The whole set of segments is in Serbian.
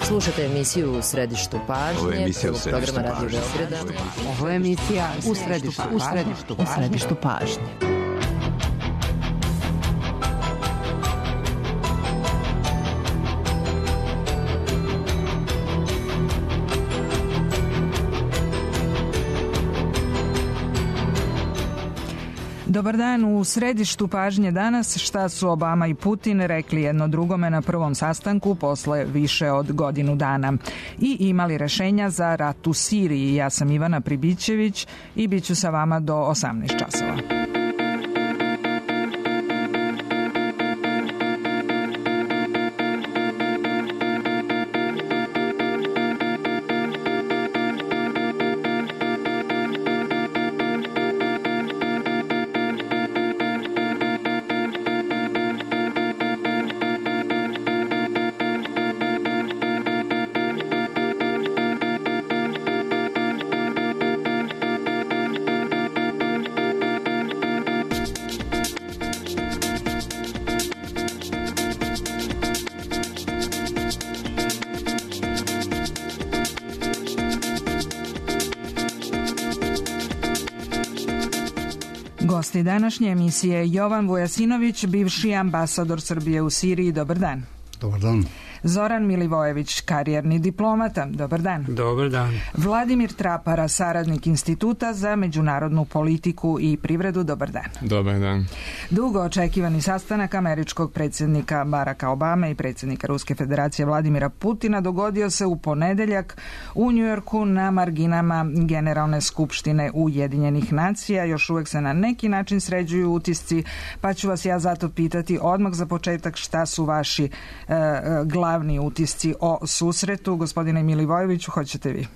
Slušate emisiju U središtu pažnje, prvog programa Radio Beograda. Ovo je emisija U središtu pažnje. Dobar dan, u središtu pažnje danas šta su Obama i Putin rekli jedno drugome na prvom sastanku posle više od godinu dana i imali rešenja za rat u Siriji. Ja sam Ivana Pribićević i bit ću sa vama do 18 časova. Gosti današnje emisije Jovan Vujasinović, bivši ambasador Srbije u Siriji. Dobar dan. Dobar dan. Zoran Milivojević, karijerni diplomata. Dobar dan. Dobar dan. Vladimir Trapara, saradnik Instituta za međunarodnu politiku i privredu. Dobar dan. Dobar dan. Dugo očekivani sastanak američkog predsjednika Baracka Obame i predsjednika Ruske federacije Vladimira Putina dogodio se u ponedeljak u Njujorku na marginama Generalne skupštine Ujedinjenih nacija. Još uvek se na neki način sređuju utisci, pa ću vas ja zato pitati odmah za početak šta su vaši glavni utisci o susretu. Gospodine Milivojeviću, hoćete vi?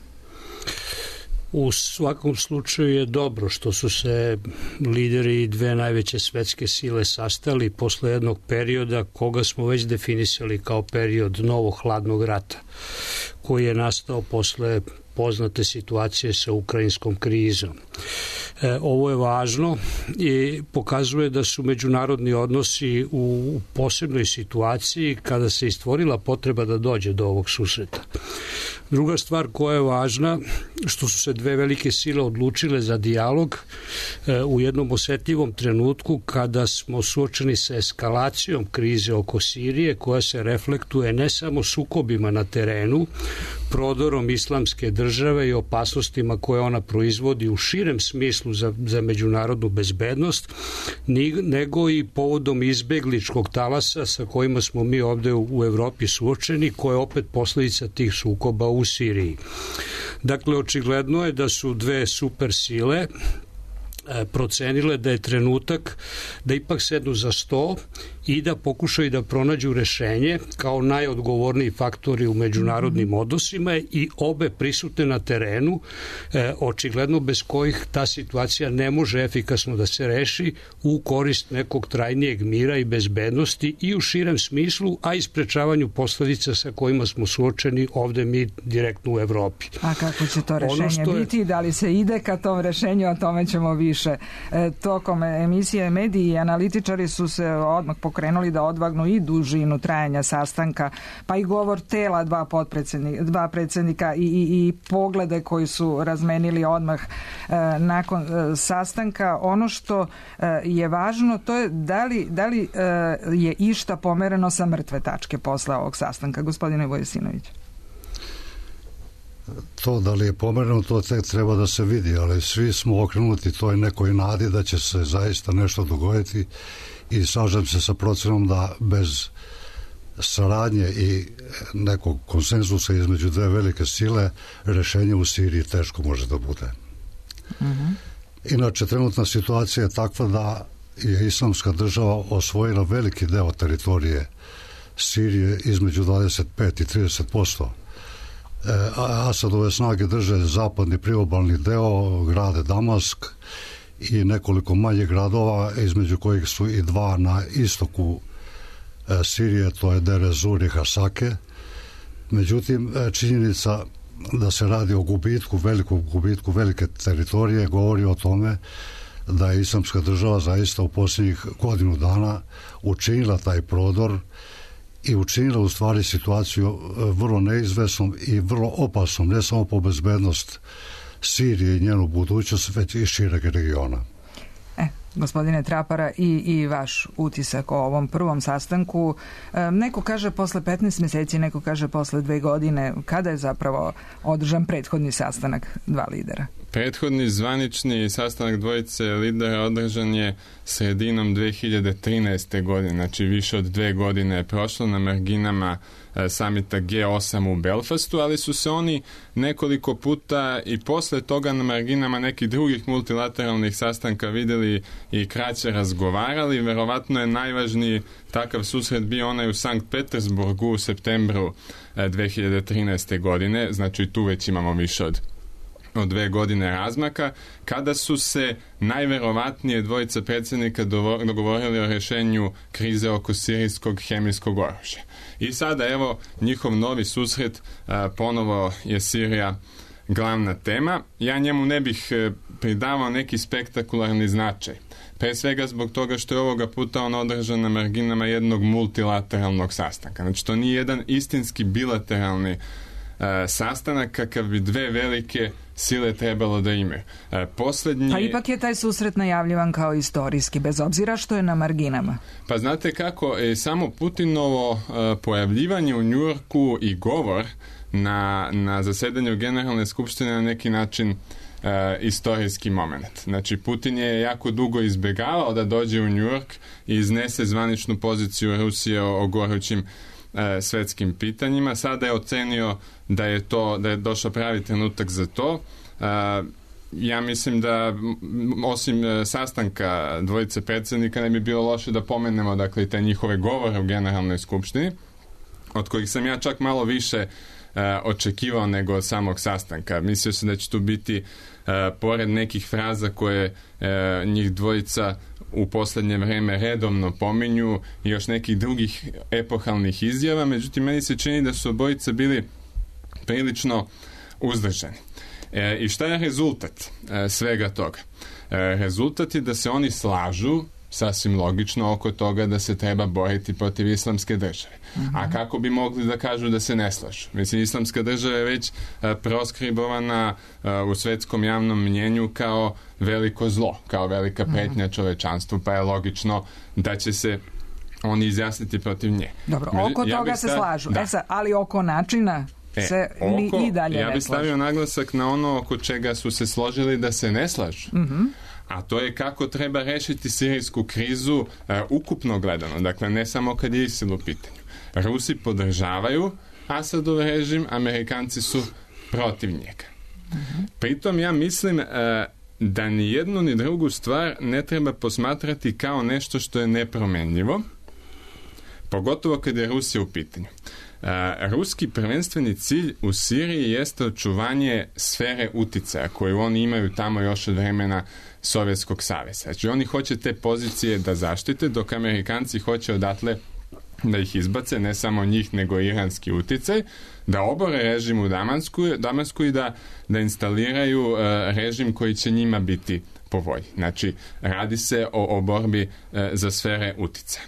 U svakom slučaju je dobro što su se lideri dve najveće svetske sile sastali posle jednog perioda koga smo već definisali kao period novog hladnog rata, koji je nastao posle poznate situacije sa ukrajinskom krizom. Ovo je važno i pokazuje da su međunarodni odnosi u posebnoj situaciji kada se istvorila potreba da dođe do ovog susreta. Druga stvar koja je važna, što su se dve velike sile odlučile za dijalog u jednom osetljivom trenutku kada smo suočeni sa eskalacijom krize oko Sirije, koja se reflektuje ne samo sukobima na terenu, prodorom islamske države i opasnostima koje ona proizvodi u širem smislu za međunarodnu bezbednost, nego i povodom izbegličkog talasa sa kojima smo mi ovde u Evropi suočeni, koja je opet posledica tih sukoba u Siriji. Dakle, očigledno je da su dve super sile procenile da je trenutak da ipak sednu za sto i da pokušaju da pronađu rešenje kao najodgovorniji faktori u međunarodnim odnosima i obe prisutne na terenu, očigledno bez kojih ta situacija ne može efikasno da se reši u korist nekog trajnijeg mira i bezbednosti i u širem smislu, a i sprečavanju posledica sa kojima smo suočeni ovde mi direktno u Evropi. A kako će to rešenje biti? Da li se ide ka tom rešenju, o tome ćemo više. Tokom emisije mediji i analitičari su se odmah pokrenuli da odvagnu i dužinu trajanja sastanka, pa i govor tela dva predsjednika i poglede koji su razmenili odmah nakon sastanka. Ono što je važno, to je da li je išta pomereno sa mrtve tačke posle ovog sastanka. Gospodine Vujasinović. To da li je pomereno, to tek treba da se vidi, ali svi smo okrenuti toj nekoj nadi da će se zaista nešto dogoditi i slažem se sa procenom da bez saradnje i nekog konsenzusa između dve velike sile rešenje u Siriji teško može da bude. Inače, trenutna situacija je takva da je islamska država osvojila veliki deo teritorije Sirije, između 25 i 30%. Asadove snage drže zapadni priobalni deo, grade Damask i nekoliko manjih gradova, između kojih su i dva na istoku Sirije, to je Deir ez-Zor i Hasake. Međutim, činjenica da se radi o velikom gubitku velike teritorije govori o tome da je islamska država zaista u posljednjih godinu dana učinila taj prodor i učinila u stvari situaciju vrlo neizvesnom i vrlo opasnom, ne samo po bezbednost Sirije i njenu budućnost, već i šireg regiona. Gospodine Trapara, i vaš utisak o ovom prvom sastanku. Neko kaže posle 15 meseci, neko kaže posle 2 godine. Kada je zapravo održan prethodni sastanak dva lidera? Prethodni zvanični sastanak dvojice lidera održan je sredinom 2013. godine, znači više od 2 godine je prošlo na marginama samita G8 u Belfastu, ali su se oni nekoliko puta i posle toga na marginama nekih drugih multilateralnih sastanka videli i kraće razgovarali. Verovatno je najvažniji takav susret bio onaj u Sankt Petersburgu u septembru 2013. godine, znači tu već imamo više od 2 godine razmaka, kada su se najverovatnije dvojica predsjednika dogovorili o rješenju krize oko sirijskog hemijskog oružja. I sada evo njihov novi susret, ponovo je Sirija glavna tema. Ja njemu ne bih pridavao neki spektakularni značaj. Pre svega zbog toga što je ovoga puta on održan na marginama jednog multilateralnog sastanka. Znači to nije jedan istinski bilateralni sastanak kakav bi 2 velike sile trebalo da imaju. Posljednji... Pa ipak je taj susret najavljivan kao istorijski, bez obzira što je na marginama. Pa znate kako, samo Putinovo pojavljivanje u Njujorku i govor na zasedanju Generalne skupštine na neki način istorijski moment. Znači, Putin je jako dugo izbjegavao da dođe u Njujork i iznese zvaničnu poziciju Rusije o gorućim svetskim pitanjima. Sada je ocenio da je došao pravi trenutak za to. Ja mislim da osim sastanka dvojice predsjednika ne bi bilo loše da pomenemo dakle te njihove govore u Generalnoj skupštini, od kojih sam ja čak malo više očekivao nego od samog sastanka. Mislio sam da će tu biti pored nekih fraza koje njih dvojica u posljednje vrijeme redovno pominju i još nekih drugih epohalnih izjava, međutim meni se čini da su obojice bili prilično uzdržani. I šta je rezultat svega toga? Rezultat je da se oni slažu sasvim logično oko toga da se treba boriti protiv islamske države. A kako bi mogli da kažu da se ne slažu? Mislim, islamska država je već proskribovana u svetskom javnom mnjenju kao veliko zlo, kao velika pretnja čovečanstvu, pa je logično da će se oni izjasniti protiv nje. Dobro, oko toga se slažu. Ali oko načina se i dalje ja bih stavio naglasak na ono oko čega su se složili da se ne slažu. A to je kako treba rešiti sirijsku krizu ukupno gledano. Dakle, ne samo kad je ISIL u pitanju. Rusi podržavaju Asadov režim, Amerikanci su protiv njega. Pritom ja mislim da ni jednu ni drugu stvar ne treba posmatrati kao nešto što je nepromenljivo, pogotovo kad je Rusija u pitanju. Ruski prvenstveni cilj u Siriji jeste očuvanje sfere uticaja koju oni imaju tamo još od vremena Sovjetskog saveza. Znači oni hoće te pozicije da zaštite, dok Amerikanci hoće odatle da ih izbace, ne samo njih nego i iranski uticaj, da obore režim u Damasku i da instaliraju režim koji će njima biti po volji. Znači radi se o borbi za sfere uticaja.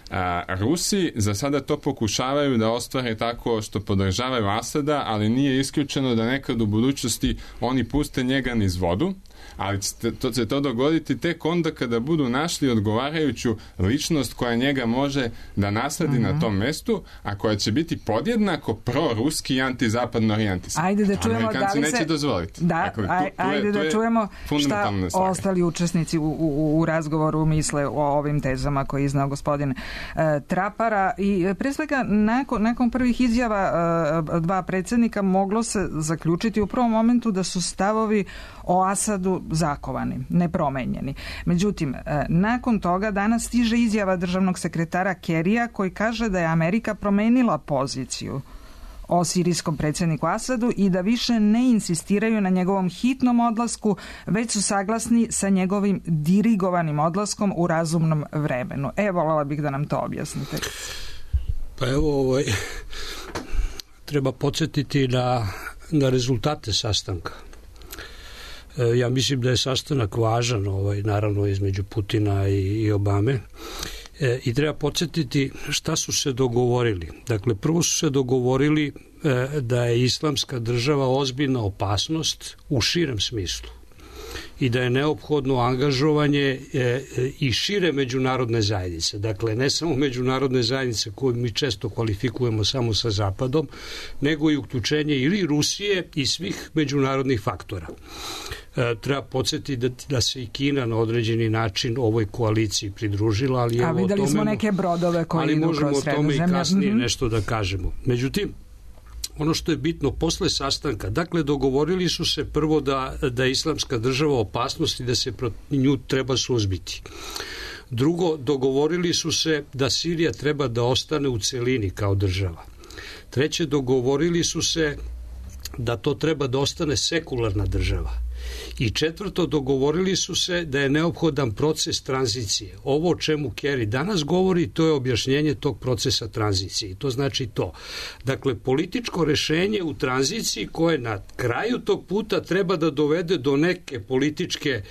Rusi za sada to pokušavaju da ostvare tako što podržavaju Asada, ali nije isključeno da nekad u budućnosti oni puste njega niz vodu, ali će to dogoditi tek onda kada budu našli odgovarajuću ličnost koja njega može da nasledi na tom mestu, a koja će biti podjednako proruski i antizapadno orijentisan. Ajde da čujemo Amerikanci neće dozvoliti. Ajde da čujemo šta ostali učesnici u razgovoru misle o ovim tezama koje je iznao gospodin Trapara. I pre svega nakon prvih izjava dva predsjednika moglo se zaključiti u prvom momentu da su stavovi o Asadu zakovani, nepromenjeni. Međutim, nakon toga danas stiže izjava državnog sekretara Kerrya koji kaže da je Amerika promenila poziciju o sirijskom predsjedniku Asadu i da više ne insistiraju na njegovom hitnom odlasku, već su saglasni sa njegovim dirigovanim odlaskom u razumnom vremenu. Voljela bih da nam to objasnite. Pa evo, treba podsjetiti na rezultate sastanka. Ja mislim da je sastanak važan, naravno između Putina i Obame. I treba podsjetiti šta su se dogovorili. Dakle, prvo su se dogovorili da je islamska država ozbiljna opasnost u širem smislu i da je neophodno angažovanje i šire međunarodne zajednice. Dakle, ne samo međunarodne zajednice koju mi često kvalifikujemo samo sa Zapadom, nego i uključenje ili Rusije i svih međunarodnih faktora. Treba podsjetiti da se i Kina na određeni način ovoj koaliciji pridružila, ali a videli smo neke brodove koji idu kroz Sredozemlje. Ali možemo o tome i kasnije nešto da kažemo. Međutim, ono što je bitno posle sastanka, dakle dogovorili su se prvo da je islamska država opasnost i da se protiv nju treba suzbiti. Drugo, dogovorili su se da Sirija treba da ostane u celini kao država. Treće, dogovorili su se da to treba da ostane sekularna država. I četvrto, dogovorili su se da je neophodan proces tranzicije. Ovo o čemu Kerry danas govori, to je objašnjenje tog procesa tranzicije. I to znači to. Dakle, političko rešenje u tranziciji koje na kraju tog puta treba da dovede do neke političke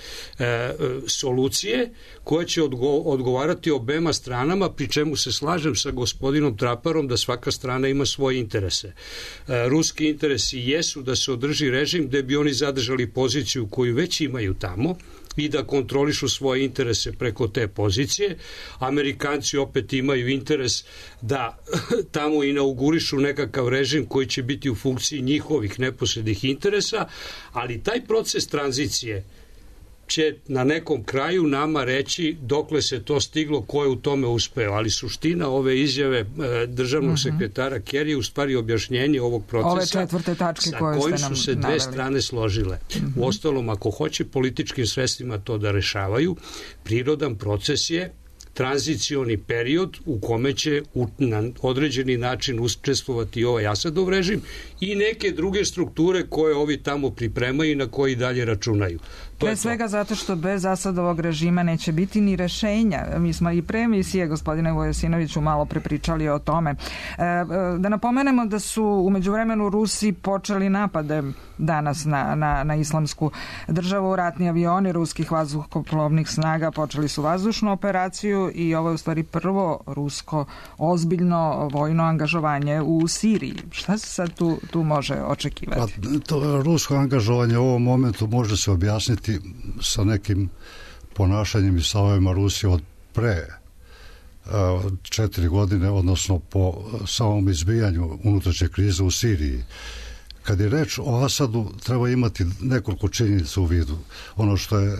solucije koje će odgovarati obema stranama, pri čemu se slažem sa gospodinom Traparom da svaka strana ima svoje interese. Ruski interesi jesu da se održi režim gde bi oni zadržali poziciju koju već imaju tamo i da kontrolišu svoje interese preko te pozicije. Amerikanci opet imaju interes da tamo inaugurišu nekakav režim koji će biti u funkciji njihovih neposrednih interesa, ali taj proces tranzicije će na nekom kraju nama reći dokle se to stiglo, ko je u tome uspeo. Ali suština ove izjave državnog sekretara Kerry je u stvari objašnjenje ovog procesa ove četvrte tačke sa kojim su se dve strane složile. Uostalom, ako hoće političkim sredstvima to da rešavaju, prirodan proces je tranzicioni period u kome će na određeni način učestvovati ovaj Asadov režim i neke druge strukture koje ovi tamo pripremaju i na koji dalje računaju. Pre svega zato što bez Asadovog režima neće biti ni rešenja. Mi smo i pre emisije, gospodine Vojasinoviću, malo prepričali o tome. Da napomenemo da su u međuvremenu Rusi počeli napade danas na islamsku državu. Ratni avioni ruskih vazduhoplovnih snaga počeli su vazdušnu operaciju i ovo je u stvari prvo rusko ozbiljno vojno angažovanje u Siriji. Šta se sad tu može očekivati? To rusko angažovanje u ovom momentu može se objasniti sa nekim ponašanjem i stavovima Rusije od pre 4 godine, odnosno po samom izbijanju unutrašnje krize u Siriji. Kad je reč o Asadu, treba imati nekoliko činjenica u vidu. Ono što je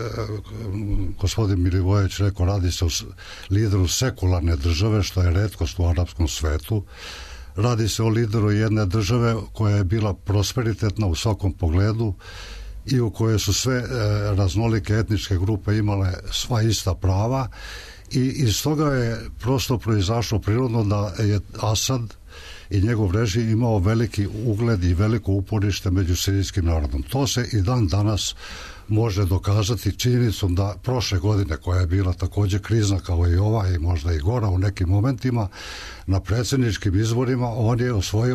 gospodin Milivojević rekao, radi se o lideru sekularne države, što je retkost u arapskom svetu. Radi se o lideru jedne države koja je bila prosperitetna u svakom pogledu i u kojoj su sve raznolike etničke grupe imale sva ista prava i iz toga je prosto proizašlo prirodno da je Asad i njegov režim imao veliki ugled i veliko uporište među sirijskim narodom. To se i dan danas može dokazati činjenicom da prošle godine, koja je bila također krizna kao i ova i možda i gora u nekim momentima, na predsjedničkim izborima on je osvojio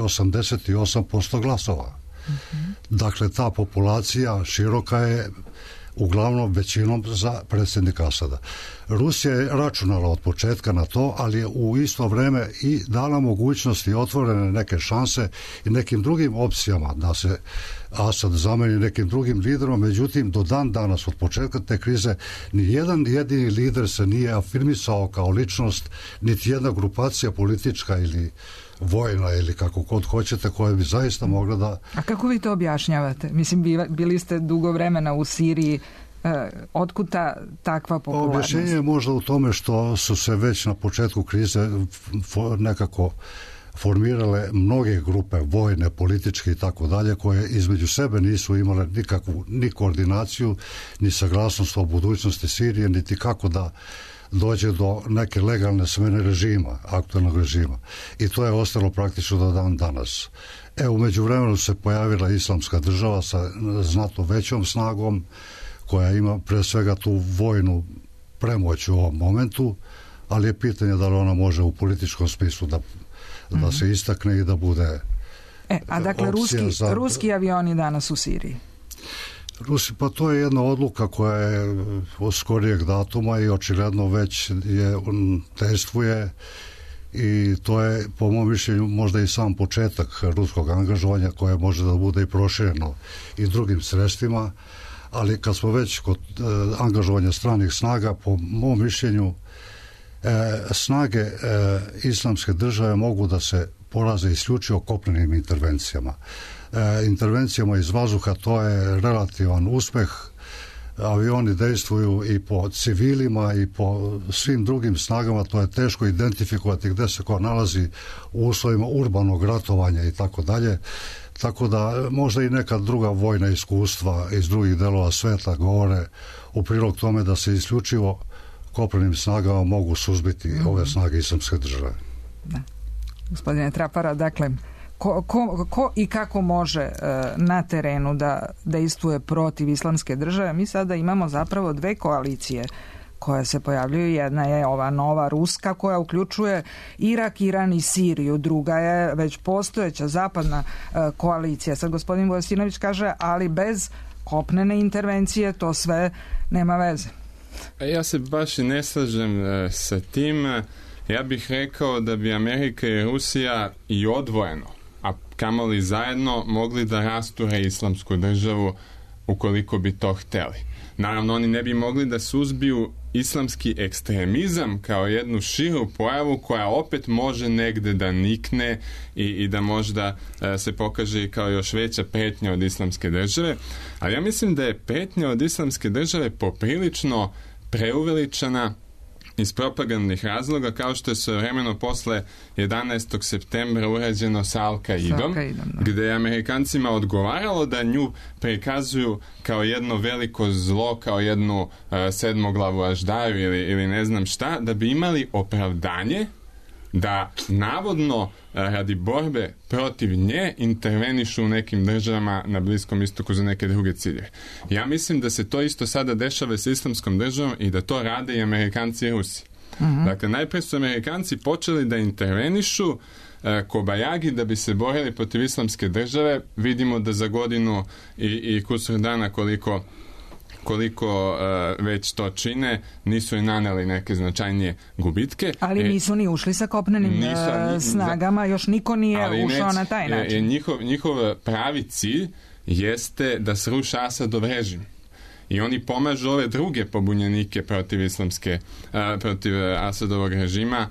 88% glasova. Dakle, ta populacija široka je uglavnom većinom za predsjednika Asada. Rusija je računala od početka na to, ali je u isto vreme i dala mogućnosti otvorene neke šanse i nekim drugim opcijama da se Asad zameni nekim drugim liderom, međutim do dan danas od početka te krize ni jedan jedini lider se nije afirmisao kao ličnost, niti jedna grupacija politička ili vojna ili kako god hoćete, koja bi zaista mogla da... A kako vi to objašnjavate? Mislim, bili ste dugo vremena u Siriji, otkuda takva popularnost? Objašnjenje je možda u tome što su se već na početku krize nekako formirale mnoge grupe vojne, političke i tako dalje, koje između sebe nisu imale nikakvu ni koordinaciju, ni saglasnost o budućnosti Sirije, niti kako da dođe do neke legalne smene režima, aktualnog režima. I to je ostalo praktično do dan danas. U međuvremenu se pojavila islamska država sa znatno većom snagom, koja ima pre svega tu vojnu premoć u ovom momentu, ali je pitanje da li ona može u političkom smislu da se istakne i da bude a dakle ruski avioni danas u Siriji? Rusi, pa to je jedna odluka koja je od skorijeg datuma i očigledno već je testvuje i to je po mom mišljenju možda i sam početak ruskog angažovanja koje može da bude i prošireno i drugim sredstvima, ali kad smo već kod angažovanja stranih snaga, po mom mišljenju snage islamske države mogu da se poraze isključivo kopnenim intervencijama. Intervencijama iz vazduha to je relativan uspeh. Avioni dejstvuju i po civilima i po svim drugim snagama, to je teško identifikovati gde se ko nalazi u uslovima urbanog ratovanja i tako dalje. Tako da možda i neka druga vojna iskustva iz drugih delova sveta govore u prilog tome da se isključivo kopnenim snagama mogu suzbiti ove snage islamske države. Da. Gospodine Trapara, dakle, ko i kako može na terenu da dejstvuje protiv islamske države? Mi sada imamo zapravo dve koalicije koje se pojavljuju. Jedna je ova nova ruska koja uključuje Irak, Iran i Siriju. Druga je već postojeća zapadna koalicija. Sad gospodin Vojasinović kaže, ali bez kopnene intervencije to sve nema veze. Ja se baš i ne slažem sa tim. Ja bih rekao da bi Amerika i Rusija i odvojeno, a kamoli zajedno, mogli da rasture islamsku državu ukoliko bi to hteli. Naravno, oni ne bi mogli da suzbiju islamski ekstremizam kao jednu širu pojavu koja opet može negde da nikne i da možda se pokaže kao još veća pretnja od islamske države. Ali ja mislim da je pretnja od islamske države poprilično preuveličana iz propagandnih razloga, kao što je svojevremeno posle 11. septembra urađeno sa Al-Kaidom, gde je Amerikancima odgovaralo da nju prikazuju kao jedno veliko zlo, kao jednu sedmoglavu aždaju ili ne znam šta, da bi imali opravdanje da navodno radi borbe protiv nje intervenišu u nekim državama na Bliskom istoku za neke druge ciljeve. Ja mislim da se to isto sada dešava sa islamskom državom i da to rade i Amerikanci i Rusi. Dakle, najpre su Amerikanci počeli da intervenišu kobajagi da bi se borili protiv islamske države. Vidimo da za godinu i kusur dana koliko već to čine, nisu i naneli neke značajnije gubitke. Ali nisu ni ušli sa kopnenim snagama, još niko nije ušao na taj način. Njihov pravi cilj jeste da sruše Asadov režim. I oni pomažu ove druge pobunjenike protiv Asadovog režima,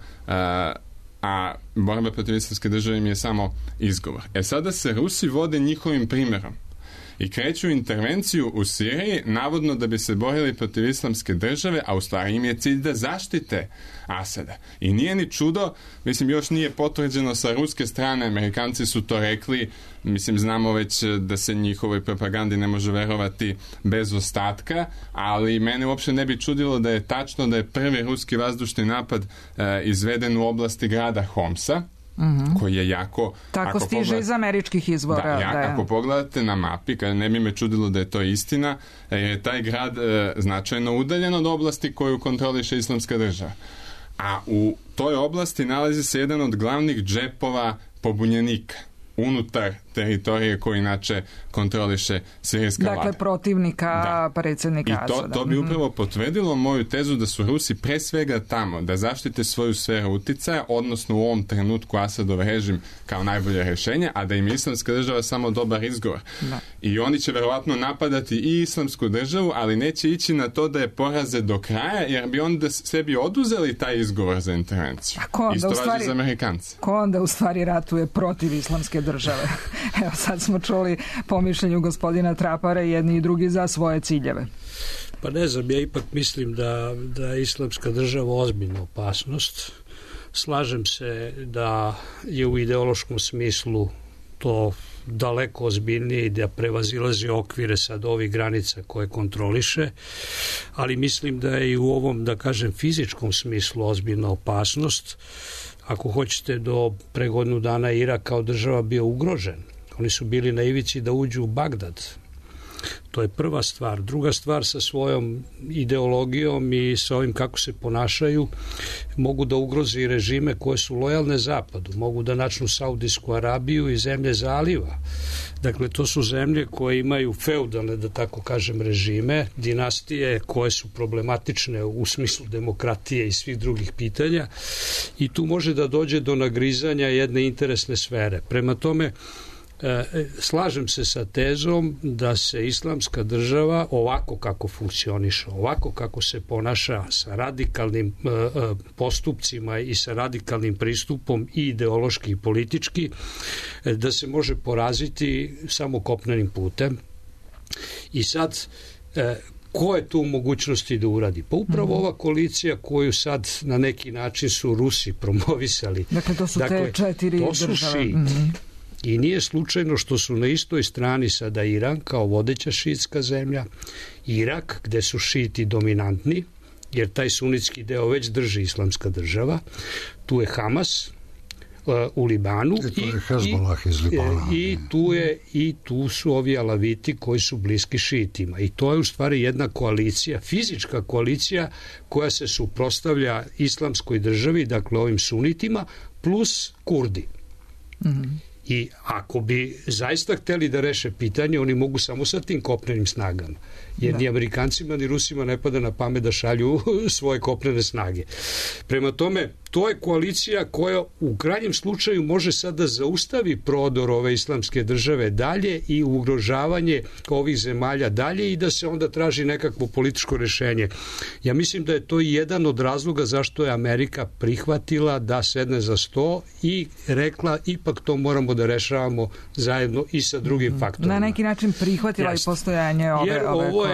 a borba protiv islamske države im je samo izgovor. Sada se Rusi vode njihovim primjerom i kreću intervenciju u Siriji, navodno da bi se borili protiv islamske države, a u stvari im je cilj da zaštite Asada. I nije ni čudo, mislim, još nije potvrđeno sa ruske strane, Amerikanci su to rekli, mislim, znamo već da se njihovoj propagandi ne može verovati bez ostatka, ali mene uopšte ne bi čudilo da je tačno da je prvi ruski vazdušni napad izveden u oblasti grada Homsa, koji je jako... Tako stiže iz američkih izvora. Ako pogledate na mapi, kada ne bi me čudilo da je to istina, je taj grad značajno udaljen od oblasti koju kontroliše islamska država. A u toj oblasti nalazi se jedan od glavnih džepova pobunjenika unutar teritorije koji inače kontroliše sirijska vlada. Dakle, protivnika predsjednika Asada. I to bi upravo potvrdilo moju tezu da su Rusi pre svega tamo da zaštite svoju sferu uticaja, odnosno u ovom trenutku Asadov režim kao najbolje rješenje, a da im je islamska država samo dobar izgovor. I oni će verovatno napadati i islamsku državu, ali neće ići na to da je poraze do kraja, jer bi onda sebi oduzeli taj izgovor za intervenciju. Isto važi za Amerikanci. Ko onda u stvari ratuje protiv islamske države? Evo, sad smo čuli po mišljenju gospodina Trapara jedni i drugi za svoje ciljeve. Pa ne znam, ja ipak mislim da je islamska država ozbiljna opasnost. Slažem se da je u ideološkom smislu to daleko ozbiljnije i da prevazilazi okvire sad ovih granica koje kontroliše, ali mislim da je i u ovom, da kažem, fizičkom smislu ozbiljna opasnost. Ako hoćete, do pre godinu dana Irak kao država bio ugrožen. Oni su bili na ivici da uđu u Bagdad. To je prva stvar. Druga stvar, sa svojom ideologijom i sa ovim kako se ponašaju mogu da ugroze i režime koje su lojalne Zapadu. Mogu da načnu Saudijsku Arabiju i zemlje zaliva. Dakle, to su zemlje koje imaju feudalne, da tako kažem, režime, dinastije koje su problematične u smislu demokratije i svih drugih pitanja i tu može da dođe do nagrizanja jedne interesne sfere. Prema tome, slažem se sa tezom da se islamska država ovako kako funkcioniše, ovako kako se ponaša sa radikalnim postupcima i sa radikalnim pristupom i ideološki i politički, da se može poraziti samo kopnenim putem. I sad, ko je tu u mogućnosti da uradi? Pa upravo ova koalicija koju sad na neki način su Rusi promovisali. Dakle, to su te 4 države. I nije slučajno što su na istoj strani sada Iran kao vodeća šiitska zemlja, Irak gde su šiti dominantni, jer taj sunitski deo već drži islamska država, tu je Hamas u Libanu i tu su ovi alaviti koji su bliski šiitima. I to je u stvari jedna koalicija, fizička koalicija koja se suprotstavlja islamskoj državi, dakle ovim sunitima, plus Kurdi. I ako bi zaista hteli da reše pitanje, oni mogu samo sa tim kopnenim snagama. Jer ni Amerikancima ni Rusima ne pada na pamet da šalju svoje kopnene snage. Prema tome, to je koalicija koja u krajnjem slučaju može sad da zaustavi prodor ove islamske države dalje i ugrožavanje ovih zemalja dalje i da se onda traži nekakvo političko rešenje. Ja mislim da je to jedan od razloga zašto je Amerika prihvatila da sedne za sto i rekla ipak to moramo da rešavamo zajedno i sa drugim faktorima. Na neki način prihvatila i postojanje ove koalicije.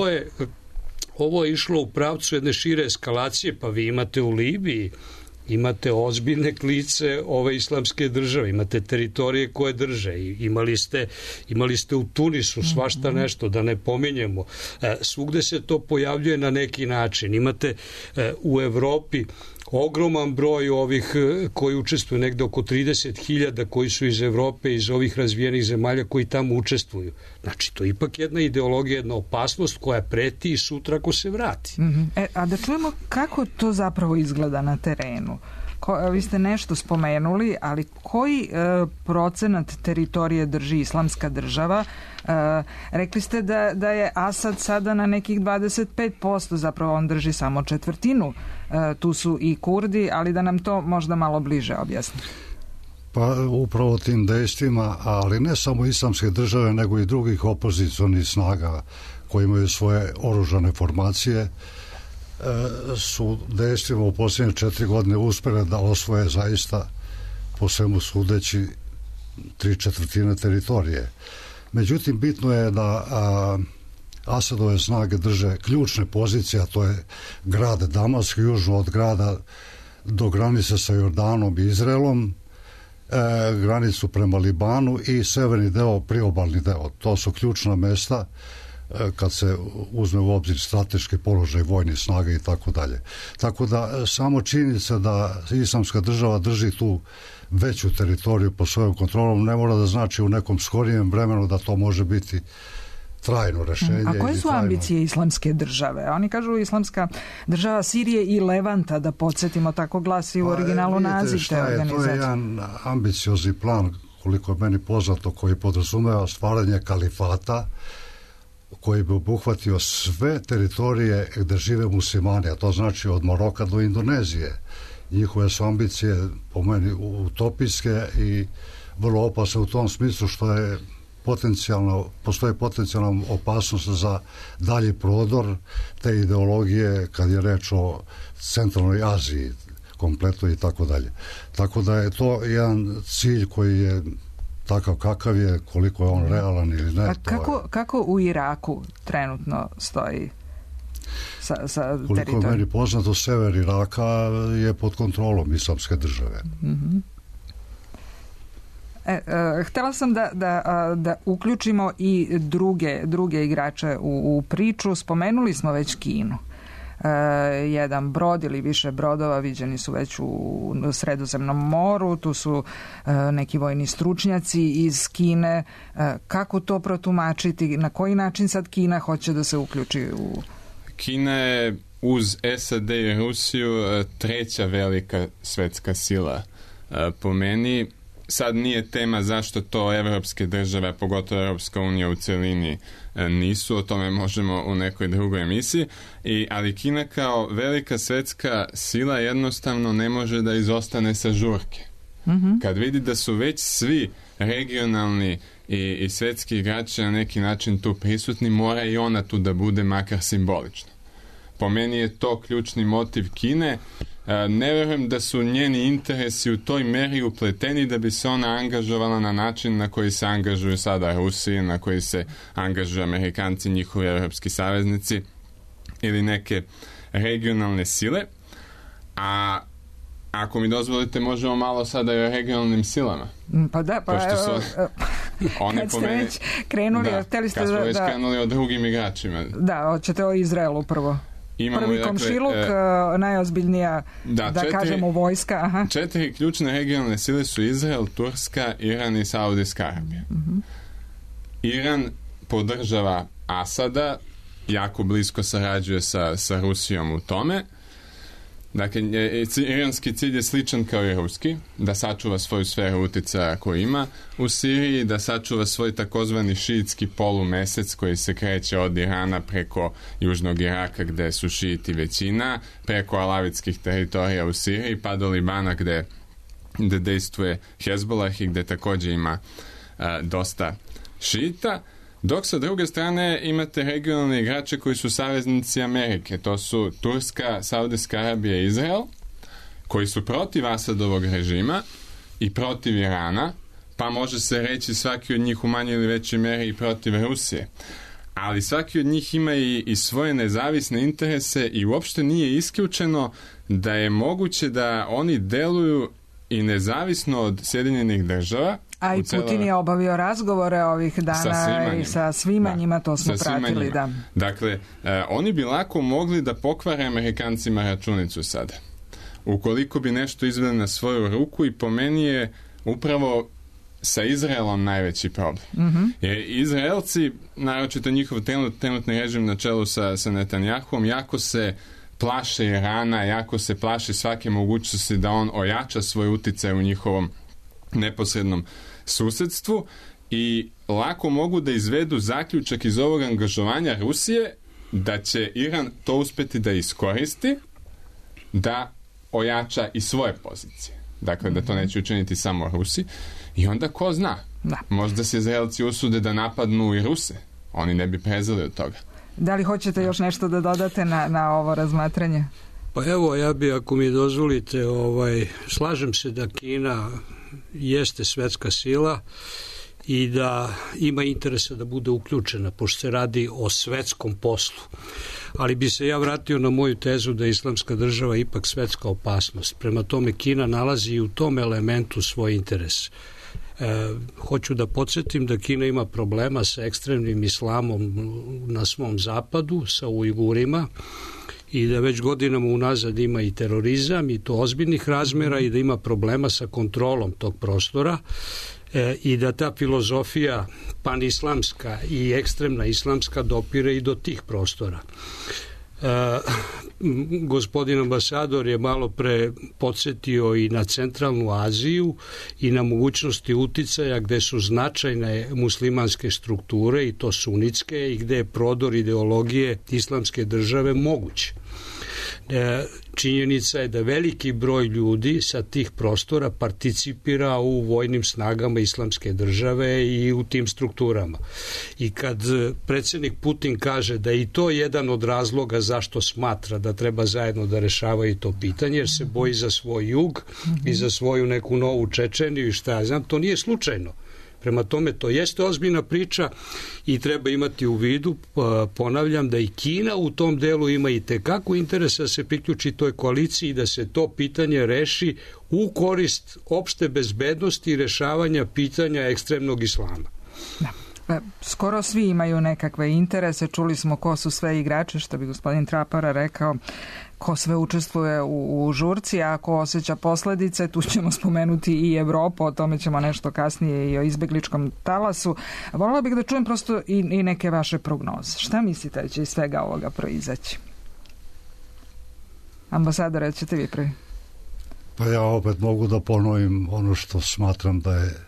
Ovo je išlo u pravcu jedne šire eskalacije, pa vi imate u Libiji, imate ozbiljne klice ove islamske države, imate teritorije koje drže, imali ste u Tunisu svašta nešto, da ne pominjemo. Svugde se to pojavljuje na neki način. Imate u Evropi ogroman broj ovih koji učestvuju, negde oko 30.000 koji su iz Evrope, iz ovih razvijenih zemalja koji tamo učestvuju. Znači, to je ipak jedna ideologija, jedna opasnost koja preti i sutra ako se vrati. A da čujemo kako to zapravo izgleda na terenu. Vi ste nešto spomenuli, ali koji procenat teritorije drži islamska država? Rekli ste da je Asad sada na nekih 25%, zapravo on drži samo 1/4. Tu su i Kurdi, ali da nam to možda malo bliže objasni. Pa upravo tim dejstvima, ali ne samo islamske države, nego i drugih opozicionih snaga koji imaju svoje oružane formacije, su dejstvima u posljednje 4 godine uspjele da osvoje zaista po svemu sudeći 3/4 teritorije. Međutim, bitno je da Asadove snage drže ključne pozicije, a to je grad Damask, južno od grada do granice sa Jordanom i Izraelom, granicu prema Libanu i severni deo, priobalni deo. To su ključna mesta kad se uzme u obzir strateški položaj vojnih snaga i tako dalje. Tako da samo činjenica da islamska država drži tu veću teritoriju pod svojom kontrolom ne mora da znači u nekom skorijem vremenu da to može biti trajno rešenje. A koje su ambicije islamske države? Oni kažu islamska država Sirije i Levanta, da podsjetimo, tako glasi u originalu naziv te organizacije. To je jedan ambiciozni plan, koliko je meni poznato, koji podrazumeva stvaranje kalifata koji bi obuhvatio sve teritorije gde žive muslimani, a to znači od Maroka do Indonezije. Njihove su ambicije po meni utopijske i vrlo opasne u tom smislu što je postoji potencijalna opasnost za dalji prodor te ideologije kad je reč o centralnoj Aziji kompletno i tako dalje. Tako da je to jedan cilj koji je takav kakav je, koliko je on realan ili ne. A kako u Iraku trenutno stoji sa teritorijom? Koliko je meni poznato, sever Iraka je pod kontrolom islamske države. Htela sam da uključimo i druge igrače u priču. Spomenuli smo već Kinu. jedan brod ili više brodova, viđeni su već u Sredozemnom moru, tu su neki vojni stručnjaci iz Kine. Kako to protumačiti? Na koji način sad Kina hoće da se uključi u... Kina je uz SAD i Rusiju treća velika svetska sila. Po meni, sad nije tema zašto to evropske države, pogotovo Evropska unija u celini nisu, o tome možemo u nekoj drugoj emisiji, ali Kina kao velika svetska sila jednostavno ne može da izostane sa žurke. Kad vidi da su već svi regionalni i svetski igrači na neki način tu prisutni, mora i ona tu da bude makar simbolično. Po meni je to ključni motiv Kine. Ne verujem da su njeni interesi u toj meri upleteni da bi se ona angažovala na način na koji se angažuju sada Rusiji, na koji se angažuju Amerikanci, njihovi evropski saveznici ili neke regionalne sile. A ako mi dozvolite, možemo malo sada i o regionalnim silama. Pa da, one kad ste već krenuli, hteli ste kad smo već krenuli o drugim igračima. Da, hoćete o Izraelu prvo. Prvi komšiluk, najozbiljnija, kažemo, vojska. Aha. 4 ključne regionalne sile su Izrael, Turska, Iran i Saudijska Arabija. Iran podržava Asada, jako blisko sarađuje sa Rusijom u tome. Dakle, iranski cilj je sličan kao i ruski, da sačuva svoju sferu uticaja koju ima u Siriji, da sačuva svoj takozvani šiitski polumesec koji se kreće od Irana preko južnog Iraka gde su šijiti većina, preko alavitskih teritorija u Siriji pa do Libana gde dejstvuje Hezbollah i gde također ima dosta šijita. Dok sa druge strane imate regionalne igrače koji su saveznici Amerike. To su Turska, Saudijska Arabija i Izrael, koji su protiv Asadovog režima i protiv Irana, pa može se reći svaki od njih u manjoj ili većoj meri i protiv Rusije. Ali svaki od njih ima i svoje nezavisne interese i uopšte nije isključeno da je moguće da oni deluju i nezavisno od Sjedinjenih Država. A i Putin je obavio razgovore ovih dana i sa svima njima, to smo pratili. Da. Dakle, oni bi lako mogli da pokvare Amerikancima računicu sada. Ukoliko bi nešto izveli na svoju ruku, i po meni je upravo sa Izraelom najveći problem. Jer Izraelci, naročito njihov trenutni režim na čelu sa Netanjahom, jako se plaše Irana, jako se plaši svake mogućnosti da on ojača svoj uticaj u njihovom neposrednom susedstvu i lako mogu da izvedu zaključak iz ovog angažovanja Rusije da će Iran to uspeti da iskoristi, da ojača i svoje pozicije. Dakle, da to neće učiniti samo Rusi. I onda ko zna? Možda se Izraelci usude da napadnu i Ruse. Oni ne bi prezeli od toga. Da li hoćete još nešto da dodate na ovo razmatranje? Pa evo, ja bi, ako mi dozvolite, slažem se da Kina jeste svetska sila i da ima interesa da bude uključena, pošto se radi o svetskom poslu. Ali bi se ja vratio na moju tezu da je Islamska država ipak svetska opasnost. Prema tome, Kina nalazi i u tom elementu svoj interes. Hoću da podsjetim da Kina ima problema sa ekstremnim islamom na svom zapadu, sa Ujgurima, i da već godinama unazad ima i terorizam i to ozbiljnih razmjera i da ima problema sa kontrolom tog prostora i da ta filozofija panislamska i ekstremna islamska dopire i do tih prostora. Gospodin ambasador je malo pre podsjetio i na centralnu Aziju i na mogućnosti uticaja gde su značajne muslimanske strukture i to sunitske i gde je prodor ideologije islamske države moguć. Činjenica je da veliki broj ljudi sa tih prostora participira u vojnim snagama islamske države i u tim strukturama. I kad predsjednik Putin kaže da je i to jedan od razloga zašto smatra da treba zajedno da rešavaju to pitanje, jer se boji za svoj jug i za svoju neku novu Čečeniju i šta ja znam, to nije slučajno. Prema tome, to jeste ozbiljna priča i treba imati u vidu, ponavljam, da i Kina u tom delu ima i tekako interesa da se priključi toj koaliciji i da se to pitanje reši u korist opšte bezbednosti i rešavanja pitanja ekstremnog islama. Da. Skoro svi imaju nekakve interese, čuli smo ko su sve igrači, što bi gospodin Trapara rekao, ko sve učestvuje u žurci, a ako osjeća posledice, tu ćemo spomenuti i Evropu, o tome ćemo nešto kasnije i o izbegličkom talasu. Voljela bih da čujem prosto i neke vaše prognoze. Šta mislite da će iz svega ovoga proizaći? Ambasadore, ćete vi prvi? Pa ja opet mogu da ponovim ono što smatram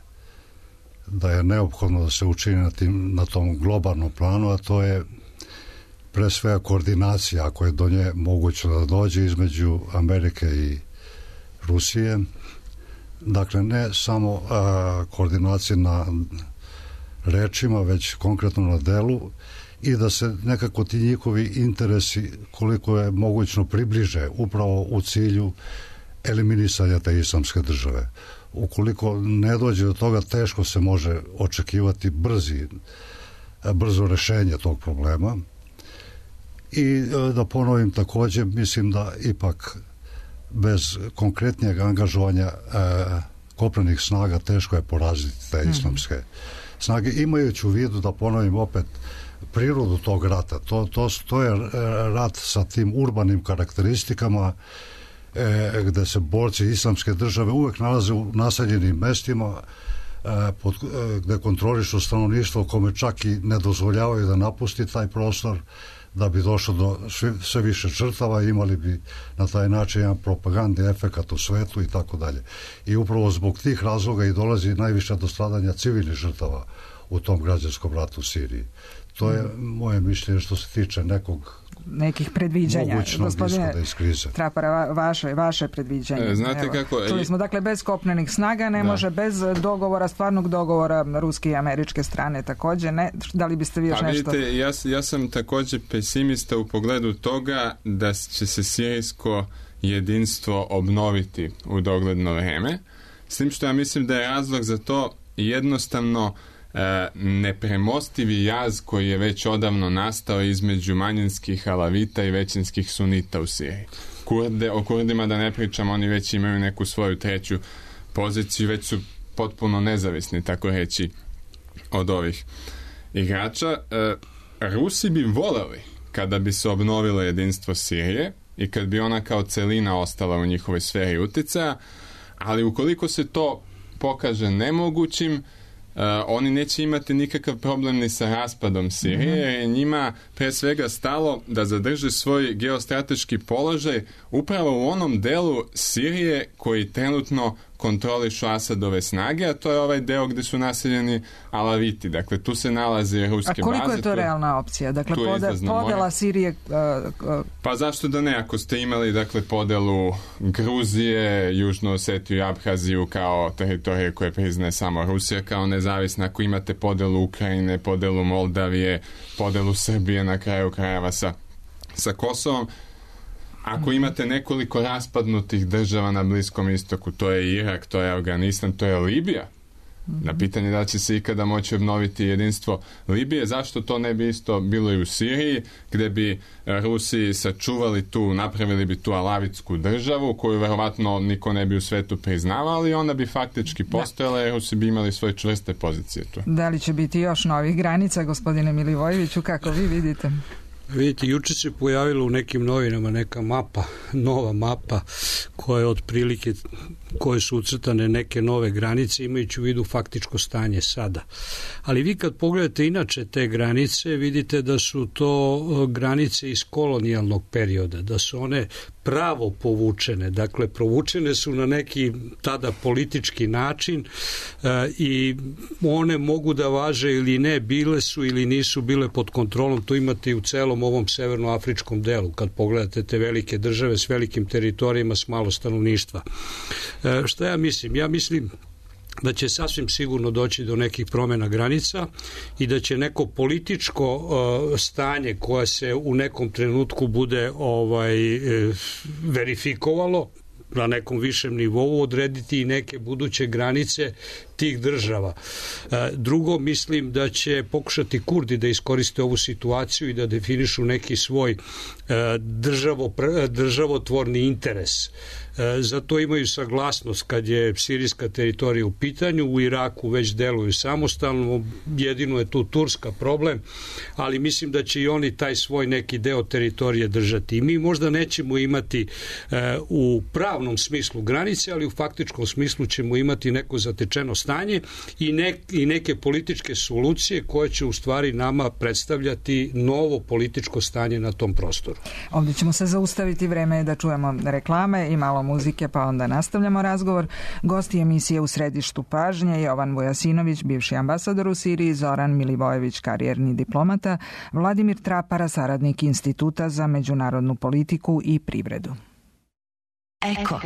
da je neophodno da se učini na tom globalnom planu, a to je pre svega koordinacija, ako je do nje moguće da dođe između Amerike i Rusije. Dakle, ne samo koordinacija na rečima, već konkretno na delu, i da se nekako ti njihovi interesi koliko je mogućno približe upravo u cilju eliminisanja te islamske države. Ukoliko ne dođe do toga, teško se može očekivati brzo rešenje tog problema. I da ponovim također, mislim da ipak bez konkretnijeg angažovanja kopnenih snaga teško je poraziti te islamske snage, imajući u vidu, da ponovim opet, prirodu tog rata. To je rat sa tim urbanim karakteristikama, gde se borci islamske države uvek nalaze u naseljenim mestima, gde kontrolišu stanovništvo, kome čak i ne dozvoljavaju da napusti taj prostor, da bi došlo do sve više žrtava, imali bi na taj način jedan propagandni efekat u svetu i tako dalje. I upravo zbog tih razloga i dolazi najviše do stradanja civilnih žrtava u tom građanskom ratu u Siriji. To je moje mišljenje što se tiče nekih predviđanja. Gospodine Trapara, vaše predviđanje. Znate kako... Čuli smo, dakle, bez kopnenih snaga ne može, bez dogovora, stvarnog dogovora ruske i američke strane također ne. Da li biste vi još nešto... Vidite, ja sam također pesimista u pogledu toga da će se sirijsko jedinstvo obnoviti u dogledno vreme. S tim što ja mislim da je razlog za to jednostavno nepremostivi jaz koji je već odavno nastao između manjinskih alavita i većinskih sunita u Siriji. O Kurdima da ne pričam, oni već imaju neku svoju treću poziciju, već su potpuno nezavisni, tako reći, od ovih igrača. Rusi bi voljeli kada bi se obnovilo jedinstvo Sirije i kad bi ona kao celina ostala u njihovoj sferi utjecaja, ali ukoliko se to pokaže nemogućim, oni neće imati nikakav problem ni sa raspadom Sirije, jer je njima pre svega stalo da zadrže svoj geostrateški položaj upravo u onom delu Sirije koji trenutno kontrolišu Asadove snage, a to je ovaj deo gde su naseljeni alaviti. Dakle, tu se nalaze ruske baze. A koliko je to realna opcija? Dakle, podela Sirije... Pa zašto da ne? Ako ste imali, dakle, podelu Gruzije, Južnu Osetiju i Abhaziju kao teritorije koje priznaje samo Rusija kao nezavisna, ako imate podelu Ukrajine, podelu Moldavije, podelu Srbije na kraju krajeva sa Kosovom, ako imate nekoliko raspadnutih država na Bliskom istoku, to je Irak, to je Afganistan, to je Libija. Na pitanje da će se ikada moći obnoviti jedinstvo Libije, zašto to ne bi isto bilo i u Siriji, gde bi Rusi sačuvali tu, napravili bi tu alavitsku državu, koju verovatno niko ne bi u svetu priznavali, onda bi faktički postojala i Rusi bi imali svoje čvrste pozicije tu. Da li će biti još novih granica, gospodine Milivojeviću, kako vi vidite? Vidite, juče se pojavila u nekim novinama neka nova mapa koja je otprilike, koje su ucrtane neke nove granice imajući u vidu faktičko stanje sada. Ali vi kad pogledate inače te granice, vidite da su to granice iz kolonijalnog perioda, da su one pravo povučene, dakle provučene su na neki tada politički način i one mogu da važe ili ne, bile su ili nisu bile pod kontrolom, to imate i u celom ovom severnoafričkom delu, kad pogledate te velike države s velikim teritorijama s malo stanovništva. Šta ja mislim? Ja mislim da će sasvim sigurno doći do nekih promjena granica i da će neko političko stanje koje se u nekom trenutku bude verifikovalo na nekom višem nivou odrediti i neke buduće granice tih država. Drugo, mislim da će pokušati Kurdi da iskoriste ovu situaciju i da definišu neki svoj državotvorni interes Zato imaju saglasnost kad je sirijska teritorija u pitanju, u Iraku već deluju samostalno, jedino je tu Turska problem, ali mislim da će i oni taj svoj neki deo teritorije držati. I mi možda nećemo imati u pravnom smislu granice, ali u faktičkom smislu ćemo imati neko zatečeno stanje i neke političke solucije koje će u stvari nama predstavljati novo političko stanje na tom prostoru. Ovdje ćemo se zaustaviti, vreme je da čujemo reklame i malo muzike, pa onda nastavljamo razgovor. Gosti emisije U središtu pažnje: Jovan Vujasinović, bivši ambasador u Siriji, Zoran Milivojević, karijerni diplomata, Vladimir Trapara, saradnik Instituta za međunarodnu politiku i privredu. Eko.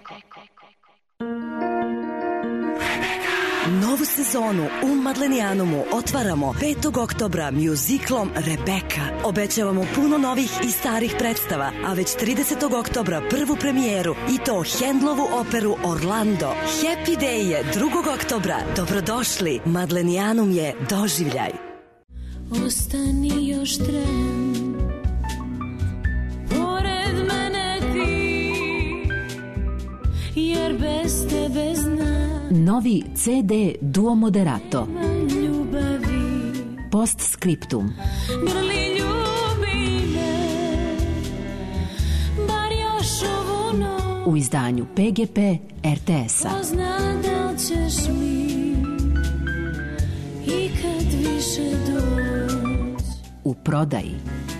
Novu sezonu u Madlenijanumu otvaramo 5. oktobra mjuziklom Rebeka. Obećavamo puno novih i starih predstava, a već 30. oktobra prvu premijeru, i to Handlovu operu Orlando. Happy Day je 2. oktobra. Dobrodošli, Madlenijanum je doživljaj. Ostani još tren, pored mene ti, jer bez tebe znam. Novi CD Duo Moderato. Postscriptum. Grli, ljubi me, bar još ovu noć. U izdanju PGP RTS-a. Pozna da ćeš mi ikad više doći. U prodaji.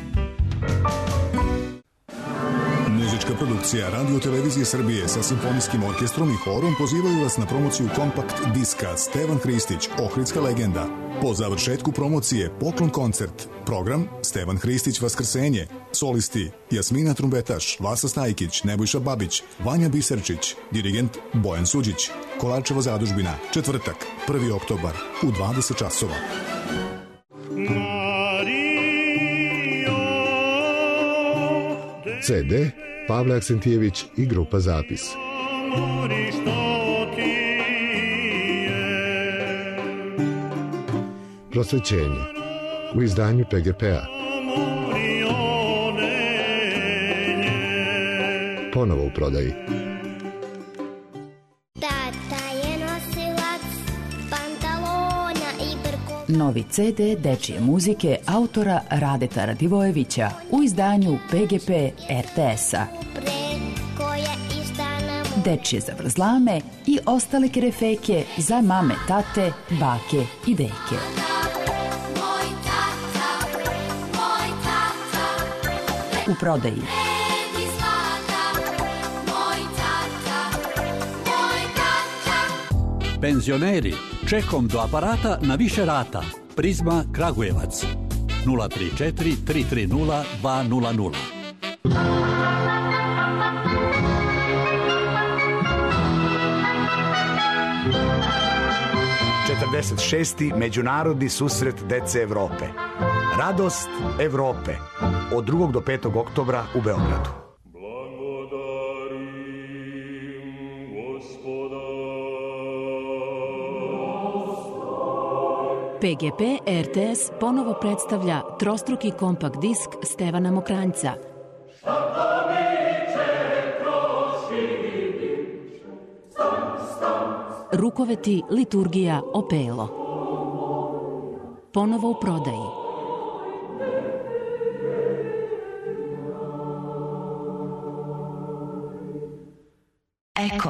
Muzička produkcija Radio Televizije Srbije sa simfonijskim orkestrom i horom pozivaju vas na promociju kompakt diska Stevan Hristić, Ohridska legenda. Po završetku promocije poklon koncert. Program Stevan Hristić Vaskrsenje. Solisti Jasmina Trumbetaš, Vasa Stajkić, Nebojša Babić, Vanja Biserčić, dirigent Bojan Suđić. Kolarčeva zadužbina, četvrtak, 1. oktobar u 20 časova. CD Pavle Aksentijević i grupa Zapis. Prosvećenje u izdanju PGP-a. Ponovo u prodaji. Novi CD dečije muzike autora Radeta Radivojevića u izdanju PGP RTS-a. Dečije zavrzlame i ostale kerefeke za mame, tate, bake i deke. U prodaji. Penzioneri, čekom do aparata na više rata. Prizma Kragujevac 034 330 200. Međunarodni susret dece Evrope. Radost Evrope od 2. do 5. oktobra u Beogradu. PGP RTS ponovo predstavlja trostruki kompakt disk Stevana Mokranjca. Rukoveti liturgija Opelo. Ponovo u prodaji. Eko.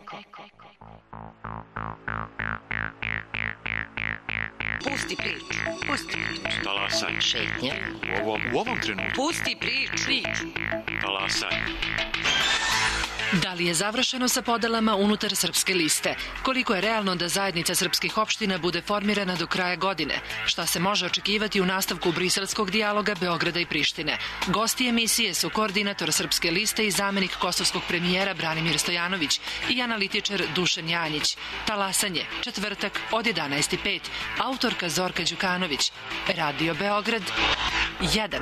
Pusti priču, pusti priču. Talasaj. Šetnje. U ovom trenutku. Pusti priču. Talasaj. Da li je završeno sa podelama unutar Srpske liste? Koliko je realno da zajednica srpskih opština bude formirana do kraja godine? Šta se može očekivati u nastavku briselskog dijaloga Beograda i Prištine? Gosti emisije su koordinator Srpske liste i zamenik kosovskog premijera Branimir Stojanović i analitičar Dušan Janjić. Talasanje, četvrtak od 11:05. Autorka Zorka Đukanović. Radio Beograd 1.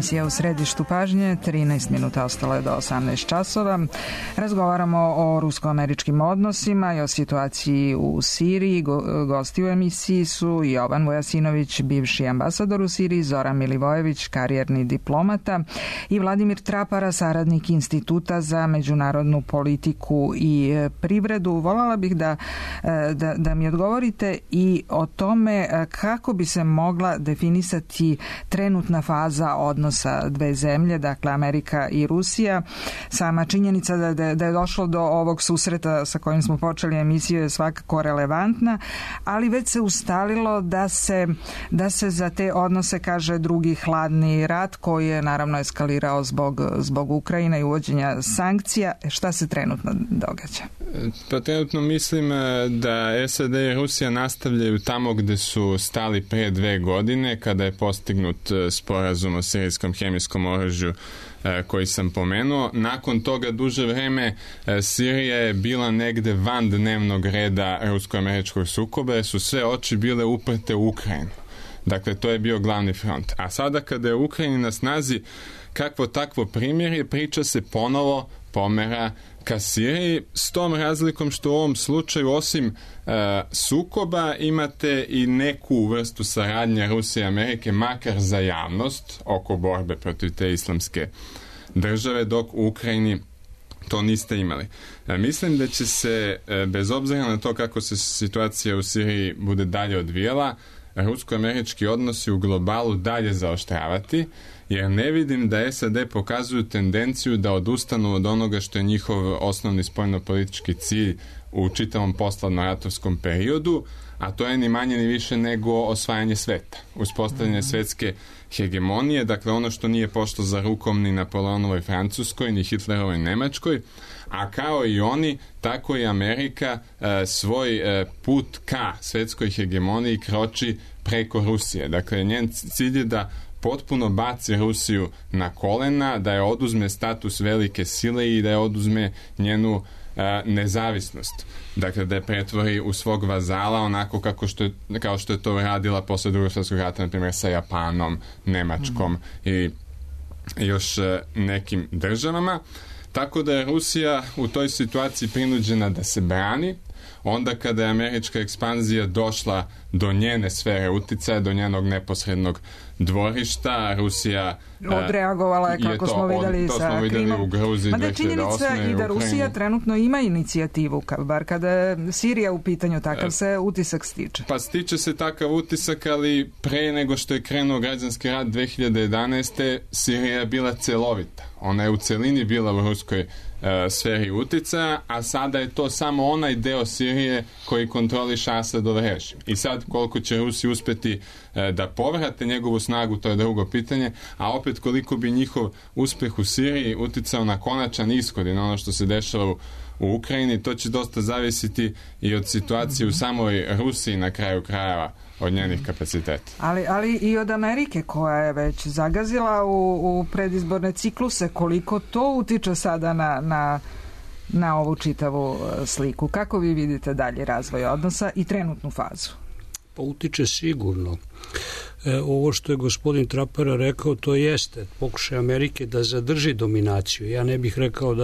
emisija U središtu pažnje, 13 minuta ostalo je do 18 časova. Razgovaramo o rusko-američkim odnosima i o situaciji u Siriji. Gosti u emisiji su Jovan Vujasinović, bivši ambasador u Siriji, Zoran Milivojević, karijerni diplomata i Vladimir Trapara, saradnik Instituta za međunarodnu politiku i privredu. Voljela bih da mi odgovorite i o tome kako bi se mogla definisati trenutna faza odnosa dve zemlje, dakle Amerika i Rusija. Sama činjenica da je došlo do ovog susreta sa kojim smo počeli emisiju je svakako relevantna, ali već se ustalilo da se za te odnose kaže drugi hladni rat koji je naravno eskalirao zbog Ukrajine i uvođenja sankcija. Šta se trenutno događa? Pa trenutno mislim da SAD i Rusija nastavljaju tamo gde su stali pre 2 godine kada je postignut sporazum o sirijskom hemijskom oružju koji sam pomenuo. Nakon toga duže vreme Sirija je bila negde van dnevnog reda rusko-američkog sukoba jer su sve oči bile uprte u Ukrajinu. Dakle, to je bio glavni front. A sada kada je u Ukrajini na snazi kakvo takvo primjerje, priča se ponovo pomera ka Siriji, s tom razlikom što u ovom slučaju osim sukoba imate i neku vrstu saradnje Rusije i Amerike, makar za javnost, oko borbe protiv te islamske države, dok u Ukrajini to niste imali. Mislim da će se, bez obzira na to kako se situacija u Siriji bude dalje odvijela, rusko-američki odnosi u globalu dalje zaoštravati, jer ne vidim da SAD pokazuju tendenciju da odustanu od onoga što je njihov osnovni spoljnopolitički cilj u čitavom posladno-ratovskom periodu, a to je ni manje ni više nego osvajanje sveta, uspostavljanje svetske hegemonije, dakle ono što nije pošlo za rukom ni Napoleonovoj Francuskoj, ni Hitlerovoj Nemačkoj, a kao i oni, tako i Amerika svoj put ka svetskoj hegemoniji kroči preko Rusije. Dakle, njen cilj je da potpuno baci Rusiju na kolena, da je oduzme status velike sile i da je oduzme njenu nezavisnost. Dakle, da je pretvori u svog vazala onako kao što je to radila posle Drugog svjetskog rata, na primjer sa Japanom, Nemačkom i još nekim državama. Tako da je Rusija u toj situaciji prinuđena da se brani. Onda kada je američka ekspanzija došla do njene sfere uticaja, do njenog neposrednog dvorišta, Rusija odreagovala je kako smo videli sa Krimom. U Gruziji 2008. Mada je činjenica i da Rusija trenutno ima inicijativu, bar kada je Sirija u pitanju, takav se utisak stiče. Pa stiče se takav utisak, ali pre nego što je krenuo građanski rat 2011. Sirija je bila celovita. Ona je u celini bila u ruskoj sferi uticaja, a sada je to samo onaj deo Sirije koji kontroliše Asadov režim. I sad koliko će Rusi uspeti da povrate njegovu snagu, to je drugo pitanje, a opet koliko bi njihov uspeh u Siriji uticao na konačan ishod i na ono što se dešava u Ukrajini, to će dosta zavisiti i od situacije u samoj Rusiji na kraju krajeva, od njenih kapaciteta. Ali i od Amerike koja je već zagazila u predizborne cikluse, koliko to utiče sada na ovu čitavu sliku. Kako vi vidite dalje razvoj odnosa i trenutnu fazu? Pa utiče sigurno. Ovo što je gospodin Trapara rekao, to jeste pokušaj Amerike da zadrži dominaciju. Ja ne bih rekao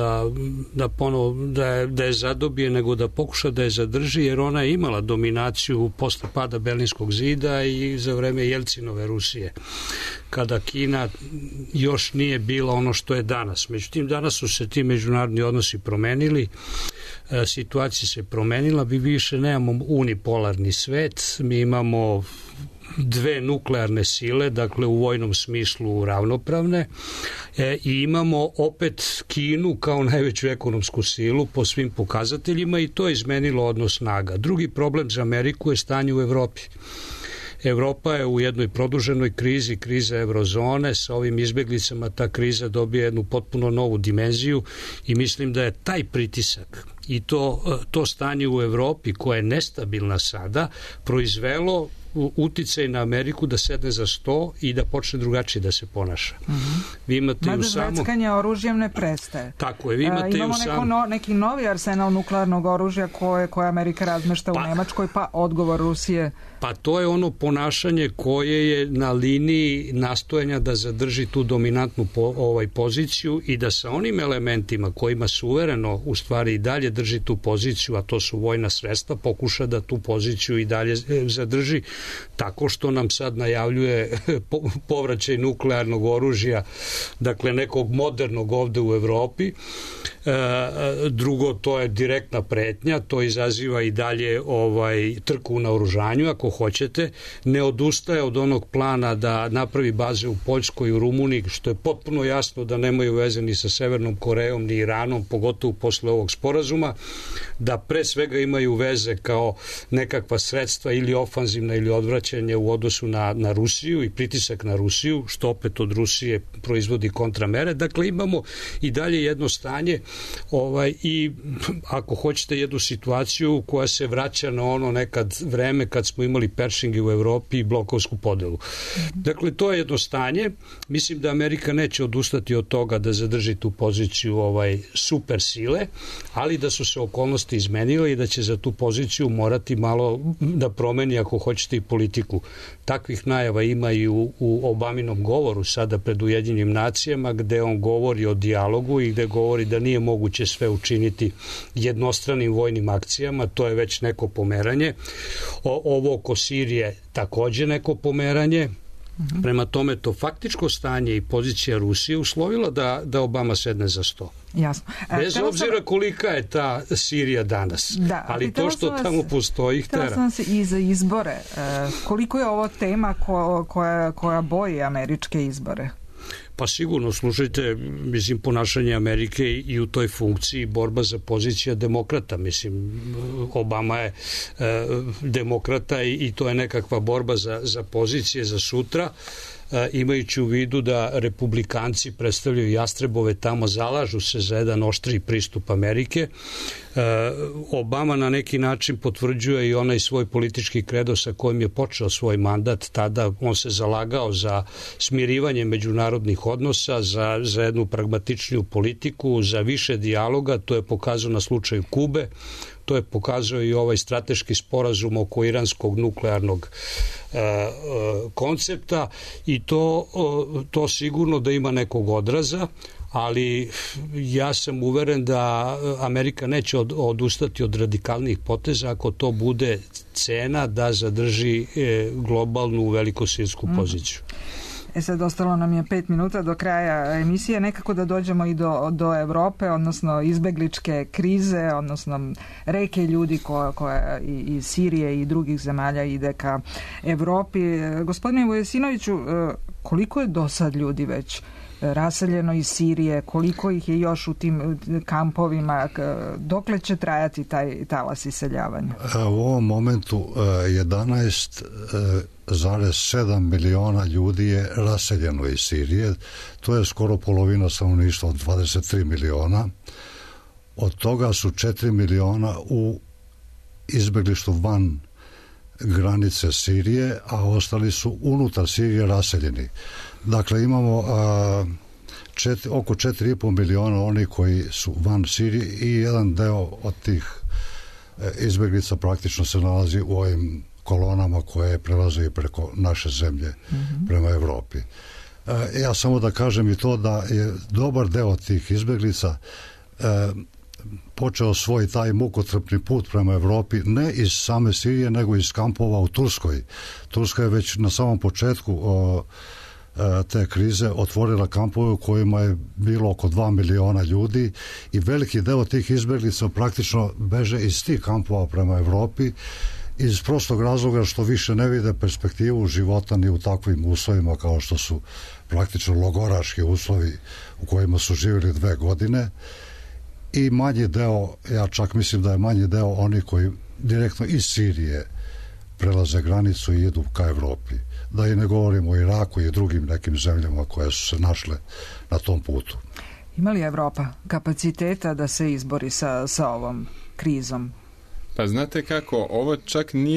da je zadobije, nego da pokuša da je zadrži, jer ona je imala dominaciju posle pada Berlinskog zida i za vreme Jelcinove Rusije, kada Kina još nije bila ono što je danas. Međutim, danas su se ti međunarodni odnosi promenili, situacija se promenila, mi više nemamo unipolarni svet, mi imamo dve nuklearne sile, dakle u vojnom smislu ravnopravne, i imamo opet Kinu kao najveću ekonomsku silu po svim pokazateljima i to je izmenilo odnos snaga. Drugi problem za Ameriku je stanje u Evropi. Evropa je u jednoj produženoj krizi, kriza eurozone, sa ovim izbeglicama ta kriza dobije jednu potpuno novu dimenziju i mislim da je taj pritisak i to stanje u Evropi, koja je nestabilna sada, proizvelo uticaj na Ameriku da sedne za sto i da počne drugačije da se ponaša. Vi imate mada zveckanje oružjem ne prestaje. Tako je, vi imate imamo neki novi arsenal nuklearnog oružja koje Amerika razmešta u Nemačkoj, pa odgovor Rusije. Pa to je ono ponašanje koje je na liniji nastojanja da zadrži tu dominantnu poziciju i da sa onim elementima kojima suvereno u stvari i dalje drži tu poziciju, a to su vojna sredstva, pokuša da tu poziciju i dalje zadrži tako što nam sad najavljuje povraćaj nuklearnog oružja, dakle nekog modernog ovde u Evropi. Drugo, to je direktna pretnja, to izaziva i dalje trku u naoružanju, ako hoćete, ne odustaje od onog plana da napravi baze u Poljskoj i u Rumuniji, što je potpuno jasno da nemaju veze ni sa Severnom Korejom ni Iranom, pogotovo posle ovog sporazuma, da pre svega imaju veze kao nekakva sredstva ili ofanzivna ili odvraćanje u odnosu na Rusiju i pritisak na Rusiju, što opet od Rusije proizvodi kontramere. Dakle, imamo i dalje jedno stanje i ako hoćete jednu situaciju koja se vraća na ono nekad vreme kad smo imali Peršinge u Evropi i blokovsku podelu. Dakle, to je jedno stanje. Mislim da Amerika neće odustati od toga da zadrži tu poziciju super sile, ali da su se okolnosti izmenile i da će za tu poziciju morati malo da promeni, ako hoćete, i politiku. Takvih najava ima i u Obaminom govoru sada pred Ujedinjenim nacijama, gde on govori o dijalogu i gde govori da nije moguće sve učiniti jednostranim vojnim akcijama, to je već neko pomeranje. Ovo oko Sirije takođe neko pomeranje. Prema tome, to faktičko stanje i pozicija Rusije uslovila da Obama sedne za sto. Jasno. Bez obzira kolika je ta Sirija danas. Da, ali to što tamo postoji ih tera. Htela sam se i za izbore. Koliko je ovo tema koja boji američke izbore? Pa sigurno, slušajte, mislim, ponašanje Amerike i u toj funkciji borba za pozicija demokrata. Mislim, Obama je demokrata i to je nekakva borba za pozicije za sutra, imajući u vidu da republikanci predstavljaju jastrebove tamo, zalažu se za jedan oštriji pristup Amerike. Obama na neki način potvrđuje i onaj svoj politički kredo sa kojim je počeo svoj mandat. Tada on se zalagao za smirivanje međunarodnih odnosa, za jednu pragmatičniju politiku, za više dijaloga. To je pokazao na slučaju Kube. To je pokazao i ovaj strateški sporazum oko iranskog nuklearnog koncepta i to sigurno da ima nekog odraza, ali ja sam uveren da Amerika neće odustati od radikalnih poteza ako to bude cena da zadrži globalnu velikosvjetsku poziciju. Sad ostalo nam je 5 minuta do kraja emisije, nekako da dođemo i do Evrope, odnosno izbegličke krize, odnosno reke ljudi koja iz Sirije i drugih zemalja ide ka Evropi. Gospodine Vujesinoviću, koliko je do sad ljudi već raseljeno iz Sirije, koliko ih je još u tim kampovima, dokle će trajati taj talas iseljavanja? U ovom momentu 11,7 miliona ljudi je raseljeno iz Sirije, to je skoro polovina stanovništva od 23 miliona. Od toga su 4 miliona u izbeglištu van granice Sirije, a ostali su unutar Sirije raseljeni. Dakle, imamo oko 4,5 miliona oni koji su van Sirije i jedan deo od tih izbeglica praktično se nalazi u ovim kolonama koje prelaze i preko naše zemlje prema Evropi. Ja samo da kažem i to da je dobar deo tih izbeglica počeo svoj taj mukotrpni put prema Evropi ne iz same Sirije nego iz kampova u Turskoj. Turska je već na samom početku te krize otvorila kampove u kojima je bilo oko 2 miliona ljudi i veliki deo tih izbeglica praktično beže iz tih kampova prema Evropi iz prostog razloga što više ne vide perspektivu života ni u takvim uslovima kao što su praktično logoraški uslovi u kojima su živjeli 2 godine i manji deo, ja čak mislim da je manji deo oni koji direktno iz Sirije prelaze granicu i idu ka Evropi. Da i ne govorimo o Iraku i drugim nekim zemljama koje su se našle na tom putu. Ima li Evropa kapaciteta da se izbori sa ovom krizom? Pa znate kako, ovo čak nije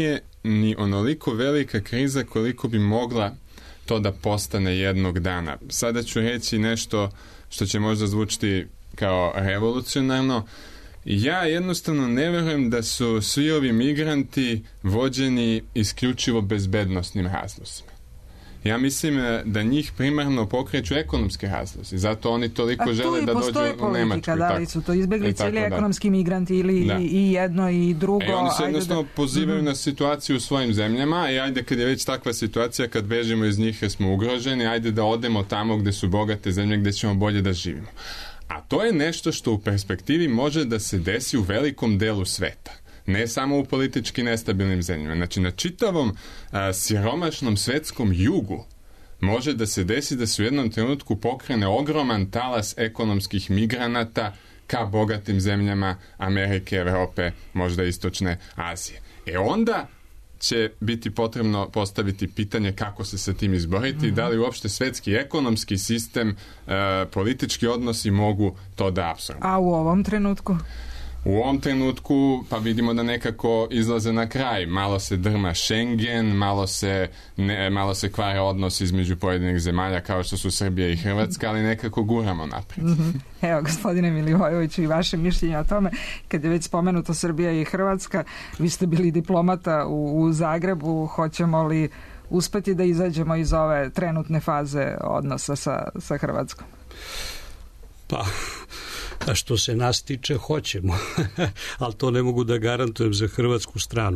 ni onoliko velika kriza koliko bi mogla to da postane jednog dana. Sada ću reći nešto što će možda zvučiti kao revolucionarno. Ja jednostavno ne verujem da su svi ovi migranti vođeni isključivo bezbednosnim razlozima. Ja mislim da njih primarno pokreću ekonomske razlozi, zato oni toliko žele da dođu u Nemačku. Da li su to izbeglice ili ekonomski migranti ili i jedno i drugo. Oni se jednostavno pozivaju na situaciju u svojim zemljama i ajde kad je već takva situacija, kad bežimo iz njih jer smo ugroženi, ajde da odemo tamo gde su bogate zemlje, gde ćemo bolje da živimo. A to je nešto što u perspektivi može da se desi u velikom delu sveta. Ne samo u politički nestabilnim zemljama. Znači, na čitavom siromašnom svetskom jugu može da se desi da se u jednom trenutku pokrene ogroman talas ekonomskih migranata ka bogatim zemljama Amerike, Evrope, možda Istočne Azije. Onda će biti potrebno postaviti pitanje kako se sa tim izboriti i da li uopšte svetski ekonomski sistem, politički odnosi mogu to da apsorbuju. A u ovom trenutku? U ovom trenutku pa vidimo da nekako izlaze na kraj. Malo se drma Schengen, malo se kvare odnos između pojedinih zemalja kao što su Srbija i Hrvatska, ali nekako guramo naprijed. Evo, gospodine Milivojeviću, i vaše mišljenje o tome, kad je već spomenuto Srbija i Hrvatska, vi ste bili diplomata u Zagrebu, hoćemo li uspeti da izađemo iz ove trenutne faze odnosa sa Hrvatskom? Pa, a što se nas tiče, hoćemo, ali to ne mogu da garantujem za hrvatsku stranu.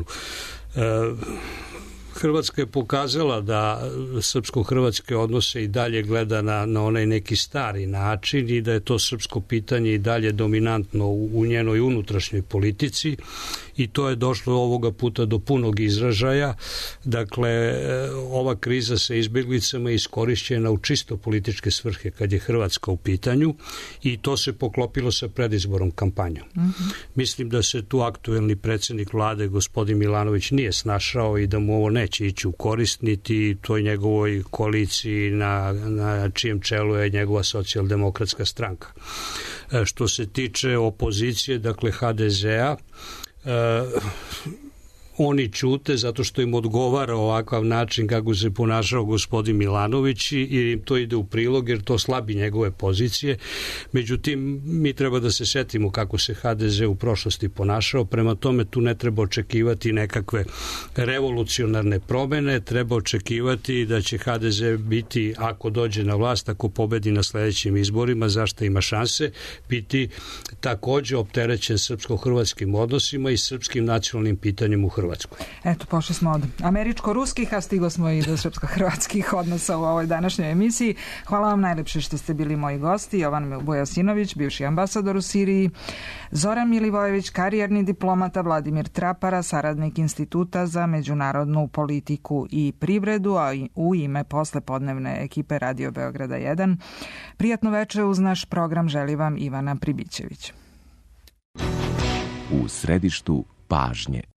Hrvatska je pokazala da srpsko-hrvatske odnose i dalje gleda na onaj neki stari način i da je to srpsko pitanje i dalje dominantno u njenoj unutrašnjoj politici i to je došlo ovoga puta do punog izražaja. Dakle, ova kriza sa izbjeglicama je iskorišćena u čisto političke svrhe kad je Hrvatska u pitanju i to se poklopilo sa predizbornom kampanjom. Mislim da se tu aktuelni predsjednik vlade, gospodin Milanović, nije snašao i da mu ovo neće ići u korist, niti toj njegovoj koaliciji na čijem čelu je njegova socijaldemokratska stranka. Što se tiče opozicije, dakle HDZ-a, oni ćute zato što im odgovara ovakav način kako se ponašao gospodin Milanović i im to ide u prilog jer to slabi njegove pozicije. Međutim, mi treba da se setimo kako se HDZ u prošlosti ponašao, prema tome tu ne treba očekivati nekakve revolucionarne promene, treba očekivati da će HDZ biti, ako dođe na vlast, ako pobedi na sledećim izborima, zašto ima šanse, biti takođe opterećen srpsko-hrvatskim odnosima i srpskim nacionalnim pitanjem u Hrvatskoj. Eto, pošli smo od američko-ruskih, a stiglo smo i do srpsko-hrvatskih odnosa u ovoj današnjoj emisiji. Hvala vam najlepše što ste bili moji gosti. Jovan Bujasinović, bivši ambasador u Siriji, Zoran Milivojević, karijerni diplomata, Vladimir Trapara, saradnik Instituta za međunarodnu politiku i privredu, a u ime poslepodnevne ekipe Radio Beograda 1. Prijatno veče uz naš program želi vam Ivana Pribićević. U središtu pažnje.